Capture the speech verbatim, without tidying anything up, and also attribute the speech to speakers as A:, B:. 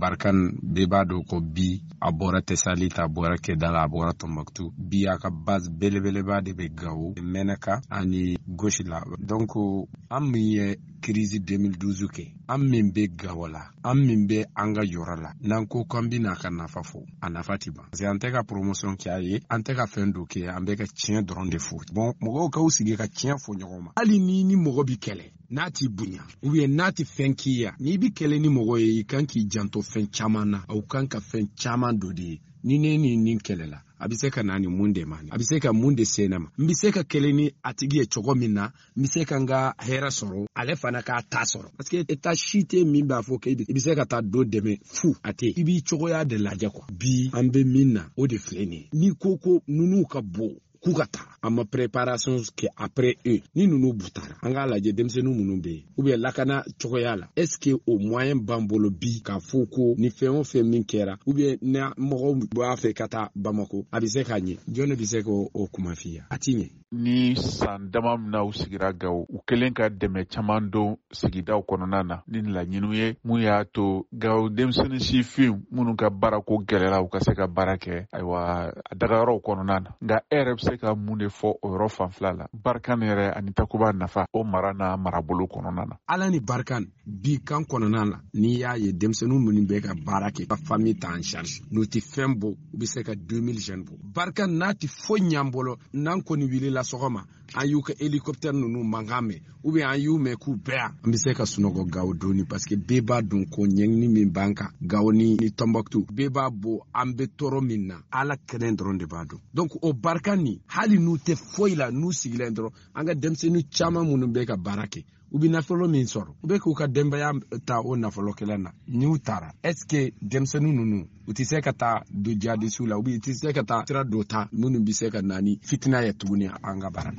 A: Barkan bɛɛ b'a dɔn ko bi a bɔra Tesalite a bɔra Kedala a bɔra Tombouctou bi a ka base belebeleba de bɛ Gao Menaka ani gauche la donc an min ye crise deux mille douze kɛ an min bɛ Gao la an min bɛ an ka yɔrɔ la n'an ko k'an bɛ n'a ka nafa fɔ a nafa ti ban parce que an tɛ ka promotion kɛ a ye an tɛ ka fɛn dɔ kɛ an bɛ ka tiɲɛ dɔrɔn de fɔ bon mɔgɔw k'aw sigi ka tiɲɛ fɔ ɲɔgɔn ma hali ni ni mɔgɔ bi kɛlɛ n'a ti bonya ou bien n'a ti fɛn k'i ya n'i bi kɛlɛ ni mɔgɔ ye i kan k'i janto fɛn caman na aw kan ka fɛn caman dɔ de ye ni ne ni nin kɛlɛ la a bɛ se ka na ni mun de ma a bɛ se ka mun de se ne ma n bɛ se ka kɛlɛ ni a tigi ye cogo min na n bɛ se ka n ka hɛrɛ sɔrɔ ale fana k'a ta sɔrɔ parce que état si tɛ min b'a fɔ k'i bɛ se ka taa dɔ dɛmɛ fu a tɛ i b'i cogoya de lajɛ quoi bi an bɛ min na o de filɛ nin ye n'i ko ko ninnu ka bɔ k'u ka taa an ma préparation kɛ après eux ni ninnu butara an k'a lajɛ denmisɛnnin minnu bɛ yen ou bien lakana cogoya la est ce que o moyen b'an bolo bi k'a fɔ ko ni fɛn o fɛn min kɛra ou bien ni mɔgɔw b'a fɛ ka taa Bamako a bɛ se ka ɲɛ jɔn de bɛ se k'o kuma f'i ye a ti ɲɛ.
B: Ni san dama min na u sigira Gao u kelen ka dɛmɛ caman don sigidaw kɔnɔna na ni laɲiniw ye mun y'a to Gao denmisɛnnin sifin minnu ka baara ko gɛlɛla u ka se ka baara kɛ ayiwa a dagayɔrɔw kɔnɔna na nka e yɛrɛ bɛ se ka mun de fɔ o yɔrɔ fanfɛla la Barkan yɛrɛ ani Takuba nafa o mara n'a marabolo kɔnɔna na.
A: Ala ni Barkan bi kan kɔnɔna na n'i y'a ye denmisɛnnin minnu bɛ ka baara kɛ ka famille ta en charge n'u ti fɛn bɔ u bɛ se ka deux mille jeunes bɔ Barkan n'a ti foyi ɲ'an bolo n'an kɔni wulila sɔgɔma an y'u ka hélicoptère ninnu mankan mɛn ou bien an y'u mɛn k'u bɛɛ yan an bɛ se ka sunɔgɔ Gao dɔɔni parce que bɛɛ b'a dɔn ko ɲɛɲini min b'an kan Gao ni Tombouctou bɛɛ b'a bɔ an bɛ tɔɔrɔ min na Ala kelen dɔrɔn de b'a dɔn donc o Barkan ni hali n'u tɛ foyi la n'u sigilen dɔrɔn an ka denmisɛnnin caman minnu bɛ ka baara kɛ u bɛ nafolo min sɔrɔ u bɛ k'u ka denbaya ta o nafolo kelen na n'u taara est ce que denmisɛnnin ninnu u tɛ se ka taa don jihadisiw la ou bien u tɛ se ka taa sira dɔ ta minnu bɛ se ka na ni fitina ye tuguni an ka baara